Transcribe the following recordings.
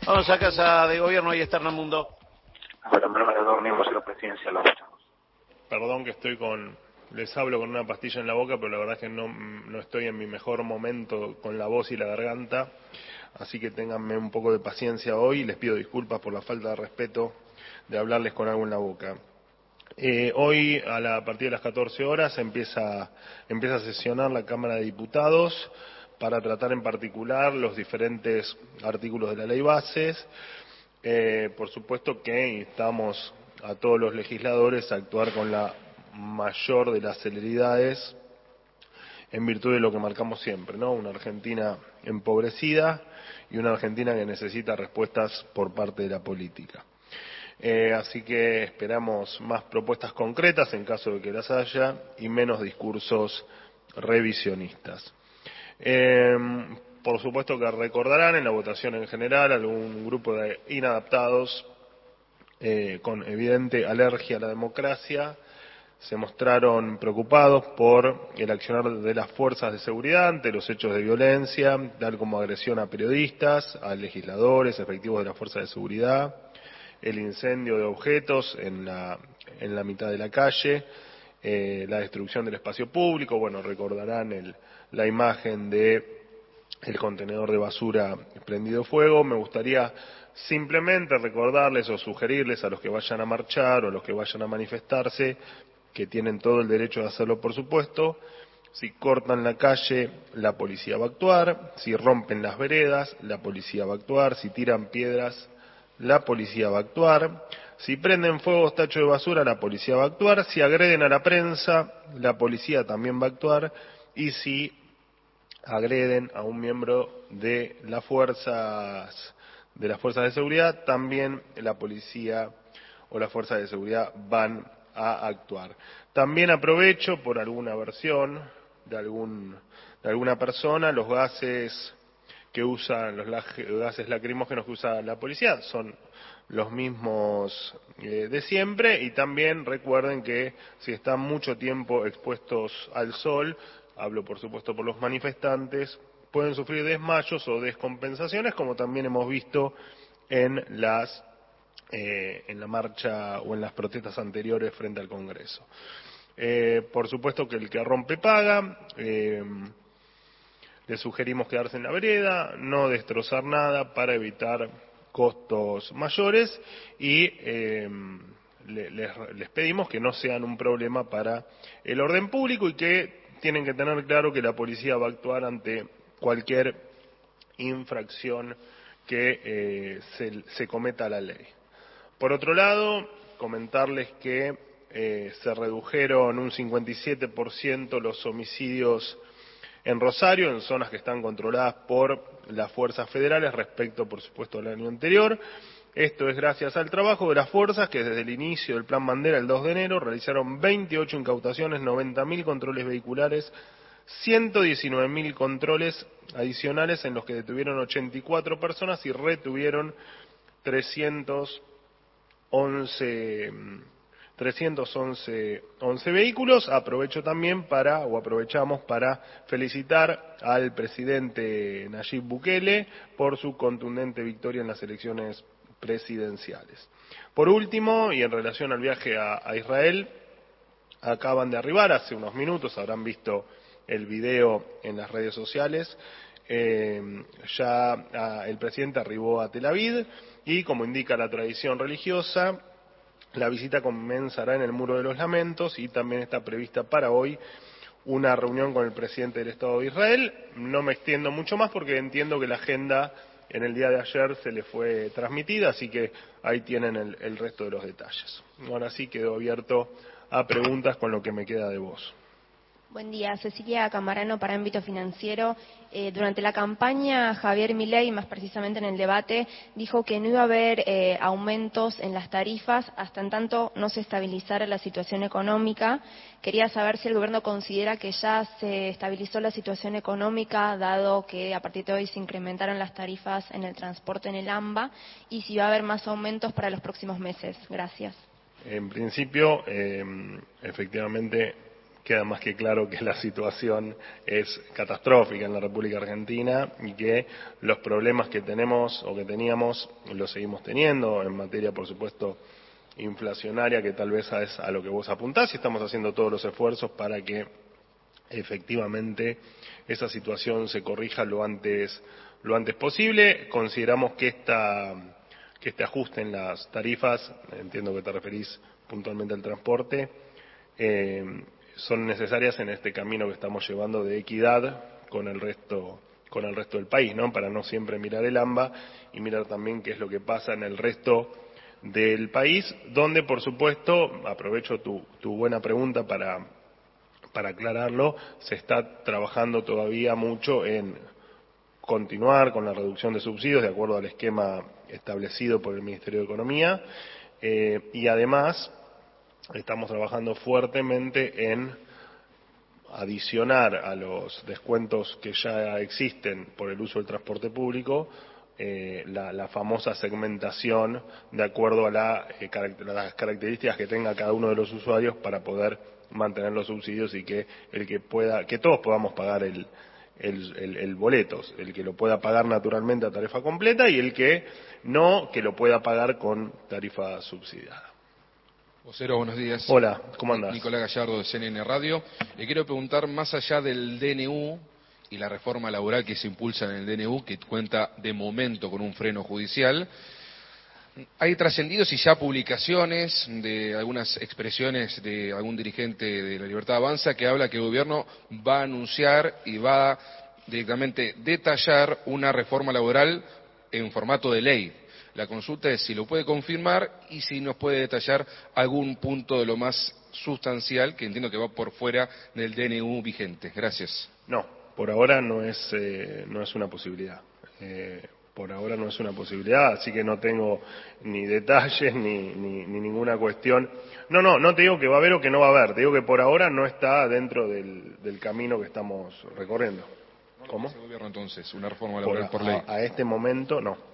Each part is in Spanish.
Vamos a Casa de Gobierno, ahí está Hernán. Ahora me dormimos en la presidencia la escuchamos. Perdón que les hablo con una pastilla en la boca, pero la verdad es que no estoy en mi mejor momento con la voz y la garganta, así que ténganme un poco de paciencia hoy y les pido disculpas por la falta de respeto de hablarles con algo en la boca. Hoy, a partir de las 14 horas, empieza a sesionar la Cámara de Diputados para tratar en particular los diferentes artículos de la Ley Bases. Por supuesto que instamos a todos los legisladores a actuar con la mayor de las celeridades en virtud de lo que marcamos siempre, ¿no? Una Argentina empobrecida y una Argentina que necesita respuestas por parte de la política. Así que esperamos más propuestas concretas en caso de que las haya y menos discursos revisionistas. Por supuesto que recordarán en la votación en general algún grupo de inadaptados con evidente alergia a la democracia se mostraron preocupados por el accionar de las fuerzas de seguridad ante los hechos de violencia, tal como agresión a periodistas, a legisladores, efectivos de las fuerzas de seguridad, el incendio de objetos en la mitad de la calle, la destrucción del espacio público. Bueno, recordarán la imagen de el contenedor de basura prendido fuego. Me gustaría simplemente recordarles o sugerirles a los que vayan a marchar o a los que vayan a manifestarse, que tienen todo el derecho de hacerlo, por supuesto. Si cortan la calle, la policía va a actuar. Si rompen las veredas, la policía va a actuar. Si tiran piedras, la policía va a actuar. Si prenden fuego tachos de basura, la policía va a actuar. Si agreden a la prensa, la policía también va a actuar. Y si agreden a un miembro de las fuerzas de seguridad, también la policía o las fuerzas de seguridad van a actuar. También aprovecho por alguna versión de alguna persona, los gases que usan, los gases lacrimógenos que usa la policía son los mismos de siempre, y también recuerden que si están mucho tiempo expuestos al sol, hablo por supuesto por los manifestantes, pueden sufrir desmayos o descompensaciones, como también hemos visto en la marcha o en las protestas anteriores frente al Congreso. Por supuesto que el que rompe paga. Le sugerimos quedarse en la vereda, no destrozar nada para evitar costos mayores y les pedimos que no sean un problema para el orden público y que tienen que tener claro que la policía va a actuar ante cualquier infracción que se cometa a la ley. Por otro lado, comentarles que se redujeron un 57% los homicidios en Rosario, en zonas que están controladas por las fuerzas federales respecto, por supuesto, al año anterior. Esto es gracias al trabajo de las fuerzas que desde el inicio del Plan Bandera, el 2 de enero, realizaron 28 incautaciones, 90.000 controles vehiculares, 119.000 controles adicionales en los que detuvieron 84 personas y retuvieron 311 vehículos. Aprovechamos para felicitar al presidente Nayib Bukele por su contundente victoria en las elecciones presidenciales. Por último, y en relación al viaje a Israel, acaban de arribar hace unos minutos, habrán visto el video en las redes sociales, el presidente arribó a Tel Aviv y, como indica la tradición religiosa, la visita comenzará en el Muro de los Lamentos y también está prevista para hoy una reunión con el presidente del Estado de Israel. No me extiendo mucho más porque entiendo que la agenda en el día de ayer se le fue transmitida, así que ahí tienen el resto de los detalles. Ahora sí quedo abierto a preguntas con lo que me queda de voz. Buen día, Cecilia Camarano para Ámbito Financiero. Durante la campaña, Javier Milei, más precisamente en el debate, dijo que no iba a haber aumentos en las tarifas hasta en tanto no se estabilizara la situación económica. Quería saber si el gobierno considera que ya se estabilizó la situación económica, dado que a partir de hoy se incrementaron las tarifas en el transporte en el AMBA, y si va a haber más aumentos para los próximos meses. Gracias. En principio, efectivamente, queda más que claro que la situación es catastrófica en la República Argentina y que los problemas que tenemos o que teníamos los seguimos teniendo en materia, por supuesto, inflacionaria, que tal vez es a lo que vos apuntás, y estamos haciendo todos los esfuerzos para que efectivamente esa situación se corrija lo antes posible. Consideramos que este ajuste en las tarifas, entiendo que te referís puntualmente al transporte, son necesarias en este camino que estamos llevando de equidad con el resto del país, ¿no? Para no siempre mirar el AMBA y mirar también qué es lo que pasa en el resto del país, donde, por supuesto, aprovecho tu buena pregunta para aclararlo, se está trabajando todavía mucho en continuar con la reducción de subsidios de acuerdo al esquema establecido por el Ministerio de Economía, y además estamos trabajando fuertemente en adicionar a los descuentos que ya existen por el uso del transporte público la famosa segmentación de acuerdo a las características que tenga cada uno de los usuarios para poder mantener los subsidios y que que todos podamos pagar el boleto, el que lo pueda pagar naturalmente a tarifa completa y el que no, que lo pueda pagar con tarifa subsidiada. Vocero, buenos días. Hola, ¿cómo andás? Nicolás Gallardo, de CNN Radio. Le quiero preguntar, más allá del DNU y la reforma laboral que se impulsa en el DNU, que cuenta de momento con un freno judicial, hay trascendidos y ya publicaciones de algunas expresiones de algún dirigente de la Libertad Avanza que habla que el gobierno va a anunciar y va a directamente detallar una reforma laboral en formato de ley. La consulta es si lo puede confirmar y si nos puede detallar algún punto de lo más sustancial que entiendo que va por fuera del DNU vigente. Gracias. No, por ahora no es una posibilidad. Por ahora no es una posibilidad, así que no tengo ni detalles ni ninguna cuestión. No te digo que va a haber o que no va a haber, te digo que por ahora no está dentro del camino que estamos recorriendo. ¿Cómo? ¿Ese gobierno entonces una reforma laboral por ley? A este momento no.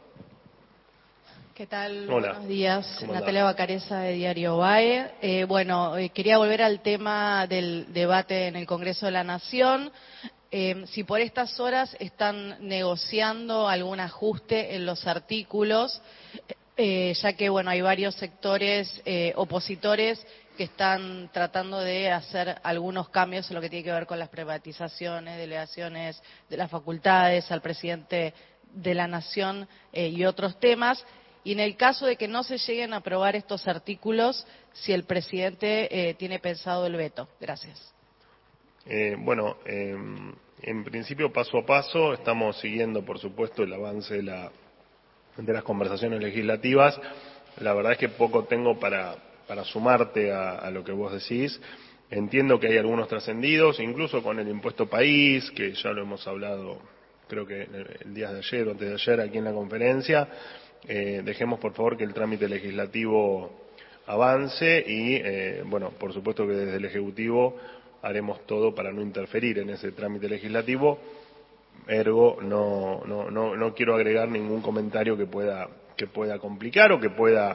¿Qué tal? Hola. Buenos días. ¿Cómo Natalia Bacareza, de Diario BAE. Quería volver al tema del debate en el Congreso de la Nación. Si por estas horas están negociando algún ajuste en los artículos, ya que hay varios sectores opositores que están tratando de hacer algunos cambios en lo que tiene que ver con las privatizaciones, delegaciones de las facultades al presidente de la Nación y otros temas. Y en el caso de que no se lleguen a aprobar estos artículos, si el presidente tiene pensado el veto. Gracias. En principio, paso a paso, estamos siguiendo, por supuesto, el avance de las conversaciones legislativas. La verdad es que poco tengo para sumarte a lo que vos decís. Entiendo que hay algunos trascendidos, incluso con el impuesto país, que ya lo hemos hablado, creo que el día de ayer o antes de ayer aquí en la conferencia. Dejemos, por favor, que el trámite legislativo avance y, por supuesto que desde el Ejecutivo haremos todo para no interferir en ese trámite legislativo. Ergo, no quiero agregar ningún comentario que pueda complicar o que pueda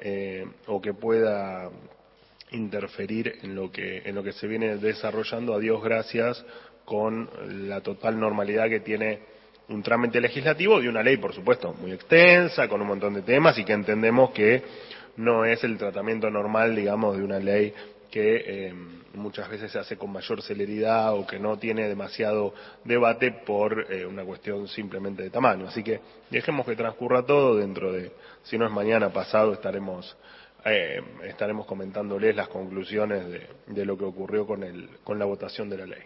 interferir en lo que se viene desarrollando, a Dios gracias, con la total normalidad que tiene un trámite legislativo de una ley, por supuesto, muy extensa, con un montón de temas y que entendemos que no es el tratamiento normal, digamos, de una ley que muchas veces se hace con mayor celeridad o que no tiene demasiado debate por una cuestión simplemente de tamaño. Así que dejemos que transcurra todo, dentro de, si no es mañana, pasado, estaremos comentándoles las conclusiones de lo que ocurrió con la votación de la ley.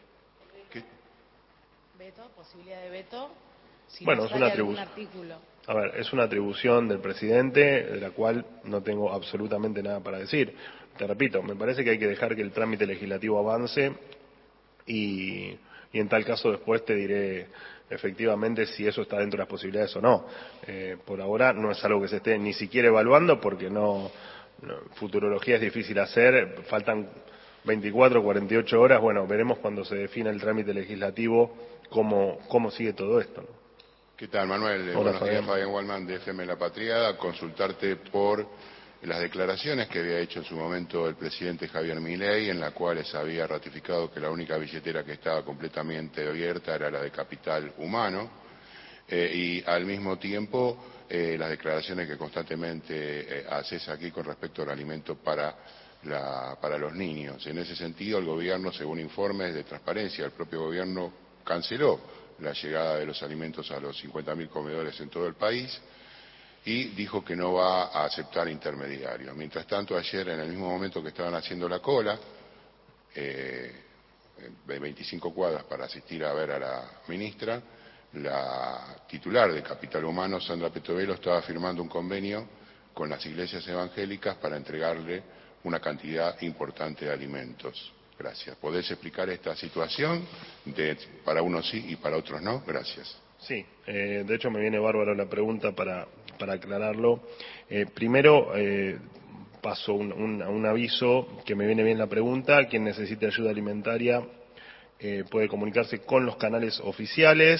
¿Veto? ¿Posibilidad de veto? Si Bueno, no es una sale algún atribución. artículo. A ver, es una atribución del presidente, de la cual no tengo absolutamente nada para decir. Te repito, me parece que hay que dejar que el trámite legislativo avance y en tal caso después te diré efectivamente si eso está dentro de las posibilidades o no. Por ahora no es algo que se esté ni siquiera evaluando porque futurología es difícil hacer, faltan 24, 48 horas, veremos cuando se defina el trámite legislativo cómo sigue todo esto, ¿no? ¿Qué tal, Manuel? Hola, Buenos días, Fabián Wallman, de FM La Patriada. Consultarte por las declaraciones que había hecho en su momento el presidente Javier Milei, en las cuales había ratificado que la única billetera que estaba completamente abierta era la de Capital Humano, y al mismo tiempo las declaraciones que constantemente haces aquí con respecto al alimento para los niños. En ese sentido, el gobierno, según informes de transparencia, el propio gobierno canceló la llegada de los alimentos a los 50.000 comedores en todo el país y dijo que no va a aceptar intermediarios. Mientras tanto, ayer, en el mismo momento que estaban haciendo la cola, de 25 cuadras para asistir a ver a la ministra, la titular de Capital Humano, Sandra Petovelo, estaba firmando un convenio con las iglesias evangélicas para entregarle una cantidad importante de alimentos. Gracias. ¿Podés explicar esta situación? Para unos sí y para otros no. Gracias. Sí, de hecho me viene bárbaro la pregunta para aclararlo. Primero, paso un aviso que me viene bien la pregunta. Quien necesite ayuda alimentaria puede comunicarse con los canales oficiales,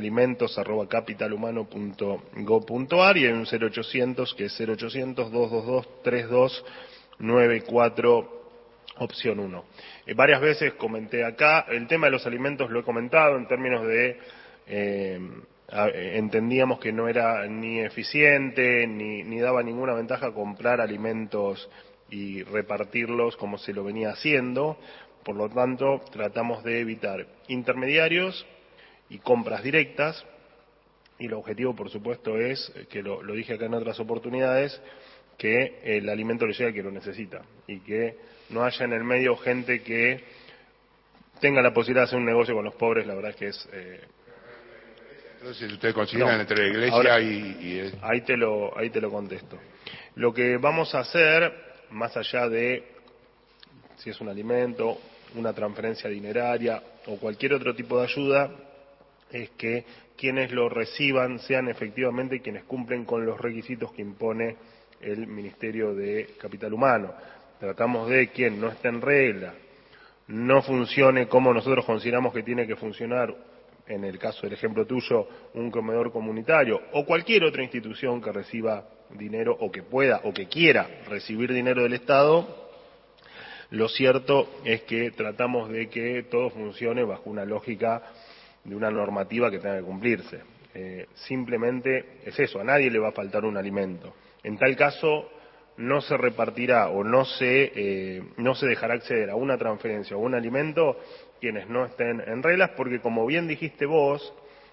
alimentos@capitalhumano.gov.ar, y hay un 0800 que es 0800-222-3294, opción 1. Varias veces comenté acá, el tema de los alimentos lo he comentado en términos de entendíamos que no era ni eficiente ni daba ninguna ventaja comprar alimentos y repartirlos como se lo venía haciendo. Por lo tanto, tratamos de evitar intermediarios y compras directas, y el objetivo, por supuesto, es, que lo dije acá en otras oportunidades, que el alimento le llegue al que lo necesita y que no haya en el medio gente que tenga la posibilidad de hacer un negocio con los pobres. La verdad es que es... Entonces, ¿ustedes consideran entre la iglesia ahora, y ahí te lo contesto. Lo que vamos a hacer, más allá de si es un alimento, una transferencia dineraria o cualquier otro tipo de ayuda, es que quienes lo reciban sean efectivamente quienes cumplen con los requisitos que impone el Ministerio de Capital Humano. Tratamos de quien no esté en regla, no funcione como nosotros consideramos que tiene que funcionar, en el caso del ejemplo tuyo, un comedor comunitario o cualquier otra institución que reciba dinero o que pueda o que quiera recibir dinero del Estado. Lo cierto es que tratamos de que todo funcione bajo una lógica de una normativa que tenga que cumplirse. Simplemente es eso, a nadie le va a faltar un alimento. En tal caso, no se repartirá o no se dejará acceder a una transferencia o un alimento quienes no estén en reglas, porque como bien dijiste vos,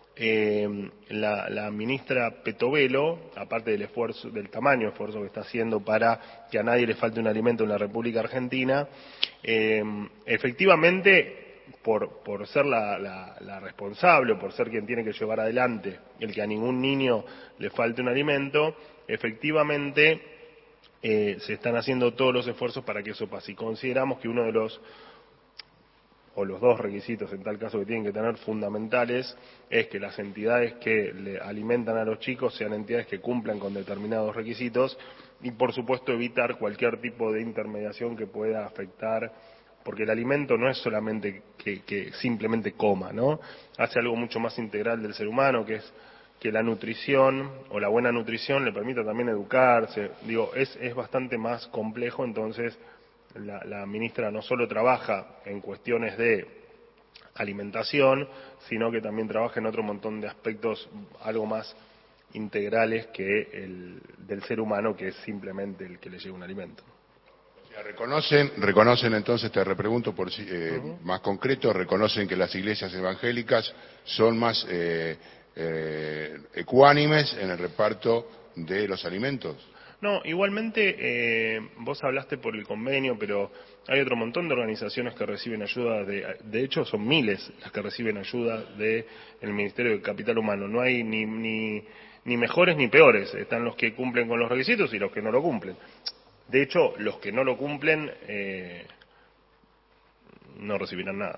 la ministra Petovelo, aparte del esfuerzo, del tamaño de esfuerzo que está haciendo para que a nadie le falte un alimento en la República Argentina, efectivamente, por ser la responsable, o por ser quien tiene que llevar adelante el que a ningún niño le falte un alimento, efectivamente se están haciendo todos los esfuerzos para que eso pase. Y consideramos que uno de los dos requisitos, en tal caso, que tienen que tener fundamentales, es que las entidades que le alimentan a los chicos sean entidades que cumplan con determinados requisitos y, por supuesto, evitar cualquier tipo de intermediación que pueda afectar, porque el alimento no es solamente que simplemente coma, ¿no? Hace algo mucho más integral del ser humano, que es que la nutrición o la buena nutrición le permita también educarse. Digo, es bastante más complejo. Entonces la ministra no solo trabaja en cuestiones de alimentación, sino que también trabaja en otro montón de aspectos algo más integrales que el del ser humano, que es simplemente el que le lleva un alimento. Reconocen entonces, te repregunto por más concreto, reconocen que las iglesias evangélicas son más ecuánimes en el reparto de los alimentos. No, igualmente vos hablaste por el convenio, pero hay otro montón de organizaciones que reciben ayuda, de hecho son miles las que reciben ayuda del Ministerio de Capital Humano. No hay ni mejores ni peores, están los que cumplen con los requisitos y los que no lo cumplen. De hecho, los que no lo cumplen no recibirán nada.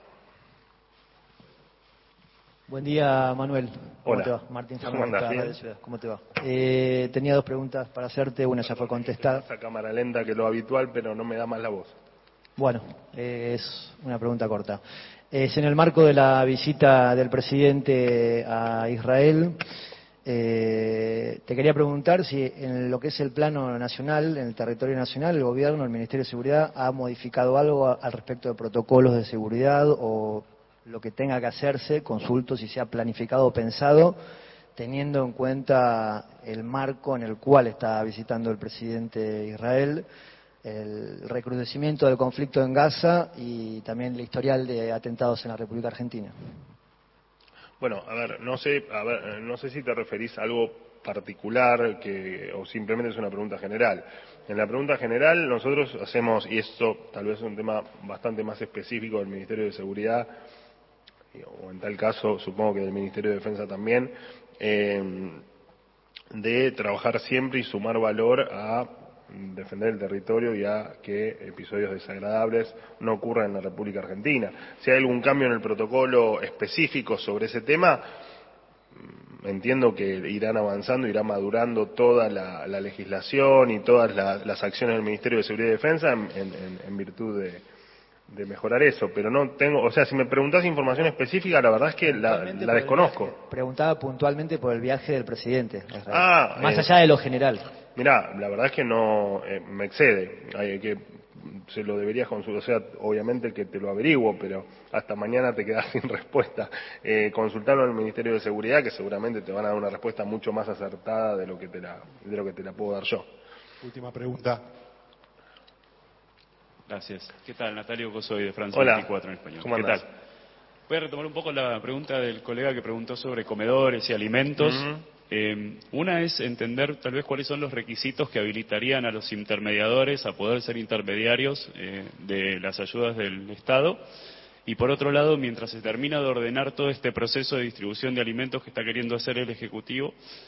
Buen día, Manuel. ¿Cómo Hola. te va? Martín ¿Cómo andás? Radio Ciudad. ¿Cómo te va? Tenía dos preguntas para hacerte, una ya fue contestada. Esa cámara lenta que lo habitual, pero no me da más la voz. Bueno, es una pregunta corta. Es en el marco de la visita del presidente a Israel. Te quería preguntar si en lo que es el plano nacional, en el territorio nacional, el gobierno, el Ministerio de Seguridad, ha modificado algo al respecto de protocolos de seguridad o lo que tenga que hacerse, consulto si se ha planificado o pensado, teniendo en cuenta el marco en el cual está visitando el presidente de Israel, el recrudecimiento del conflicto en Gaza y también el historial de atentados en la República Argentina. Bueno, a ver, no sé si te referís a algo particular o simplemente es una pregunta general. En la pregunta general nosotros hacemos, y esto tal vez es un tema bastante más específico del Ministerio de Seguridad, o en tal caso supongo que del Ministerio de Defensa también, de trabajar siempre y sumar valor a defender el territorio y a que episodios desagradables no ocurran en la República Argentina. Si hay algún cambio en el protocolo específico sobre ese tema, entiendo que irán avanzando, irá madurando toda la legislación y todas las acciones del Ministerio de Seguridad y Defensa en virtud de mejorar eso, pero no tengo, o sea, si me preguntás información específica, la verdad es que la desconozco. Preguntaba puntualmente por el viaje del presidente a Israel, más allá de lo general. Mirá, la verdad es que no me excede, se lo deberías consultar, o sea, obviamente que te lo averiguo, pero hasta mañana te quedas sin respuesta. Consultarlo en el Ministerio de Seguridad, que seguramente te van a dar una respuesta mucho más acertada de lo que te la puedo dar yo. Última pregunta. Gracias. ¿Qué tal? Natalio Cosoy de Francia. Hola. 24 en español. ¿Cómo ¿Qué andás? tal? Voy a retomar un poco la pregunta del colega que preguntó sobre comedores y alimentos. Una es entender tal vez cuáles son los requisitos que habilitarían a los intermediadores a poder ser intermediarios de las ayudas del Estado. Y por otro lado, mientras se termina de ordenar todo este proceso de distribución de alimentos que está queriendo hacer el Ejecutivo,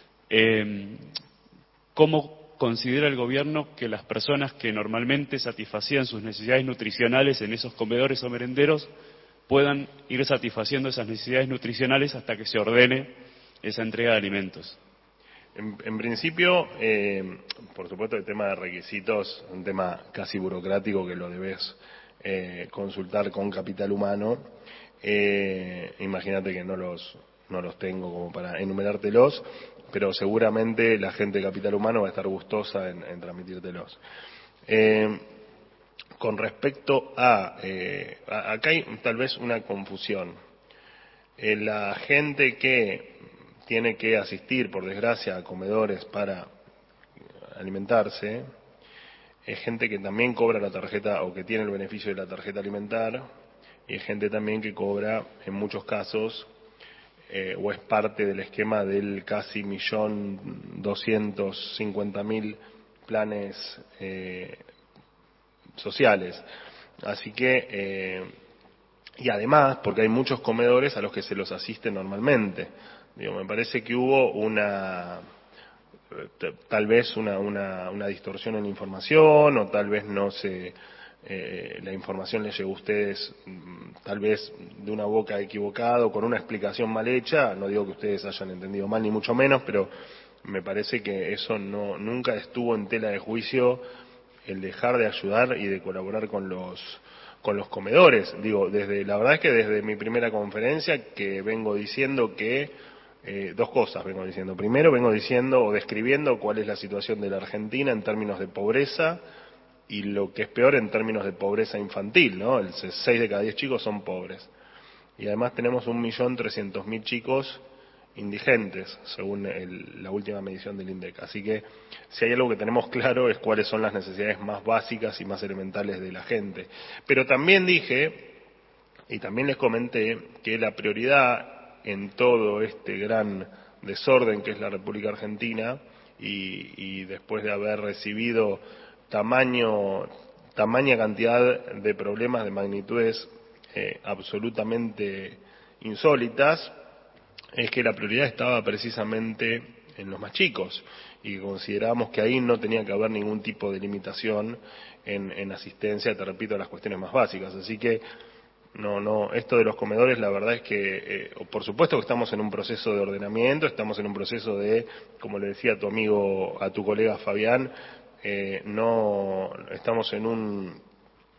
¿cómo considera el gobierno que las personas que normalmente satisfacían sus necesidades nutricionales en esos comedores o merenderos puedan ir satisfaciendo esas necesidades nutricionales hasta que se ordene esa entrega de alimentos? En principio, por supuesto, el tema de requisitos es un tema casi burocrático que lo debes consultar con Capital Humano. Imagínate que no los tengo como para enumerártelos, pero seguramente la gente de Capital Humano va a estar gustosa en transmitírtelos. Con respecto acá hay tal vez una confusión. La gente que tiene que asistir, por desgracia, a comedores para alimentarse, es gente que también cobra la tarjeta o que tiene el beneficio de la tarjeta alimentar, y es gente también que cobra, en muchos casos, o es parte del esquema del casi 1.250.000 planes sociales. Así que, y además, porque hay muchos comedores a los que se los asiste normalmente. Me parece que hubo tal vez una distorsión en la información, o tal vez la información les llegó a ustedes tal vez de una boca equivocada o con una explicación mal hecha. No digo que ustedes hayan entendido mal ni mucho menos, pero me parece que eso nunca estuvo en tela de juicio, el dejar de ayudar y de colaborar con los comedores. La verdad es que desde mi primera conferencia que vengo diciendo que dos cosas vengo diciendo. Primero, vengo diciendo o describiendo cuál es la situación de la Argentina en términos de pobreza, y lo que es peor en términos de pobreza infantil, ¿no? 6 de cada 10 chicos son pobres. Y además tenemos 1.300.000 chicos indigentes, según la última medición del INDEC. Así que si hay algo que tenemos claro es cuáles son las necesidades más básicas y más elementales de la gente. Pero también dije, y también les comenté, que la prioridad en todo este gran desorden que es la República Argentina, y después de haber recibido tamaña cantidad de problemas de magnitudes absolutamente insólitas, es que la prioridad estaba precisamente en los más chicos, y consideramos que ahí no tenía que haber ningún tipo de limitación en asistencia, te repito, a las cuestiones más básicas. Así que esto de los comedores, la verdad es que, por supuesto que estamos en un proceso de ordenamiento, estamos en un proceso de, como le decía a tu colega Fabián, estamos en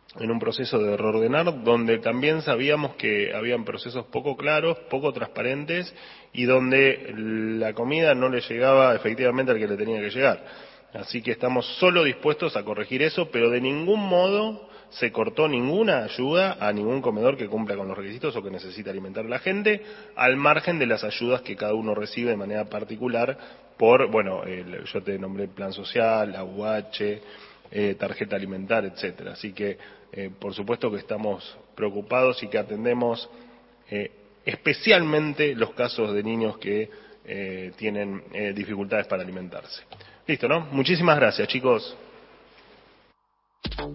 en un proceso de reordenar donde también sabíamos que habían procesos poco claros, poco transparentes y donde la comida no le llegaba efectivamente al que le tenía que llegar. Así que estamos solo dispuestos a corregir eso, pero de ningún modo se cortó ninguna ayuda a ningún comedor que cumpla con los requisitos o que necesite alimentar a la gente, al margen de las ayudas que cada uno recibe de manera particular por, bueno, yo te nombré plan social, AUH, tarjeta alimentaria, etcétera. Así que, por supuesto que estamos preocupados y que atendemos especialmente los casos de niños que tienen dificultades para alimentarse. Listo, ¿no? Muchísimas gracias, chicos.